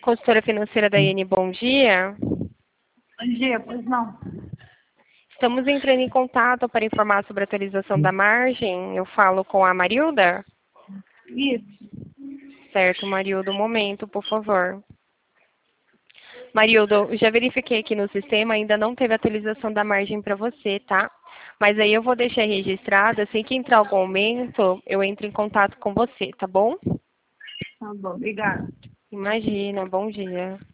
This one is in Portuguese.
Consultora financeira da IN, bom dia. Bom dia, pois não. Estamos entrando em contato para informar sobre a atualização da margem. Eu falo com a Marilda? Isso. Certo, Marilda, um momento, por favor. Marilda, eu já verifiquei aqui no sistema, ainda não teve atualização da margem para você, tá? Mas aí eu vou deixar registrado, assim que entrar algum aumento, eu entro em contato com você, tá bom? Tá bom, obrigada. Imagina, bom dia.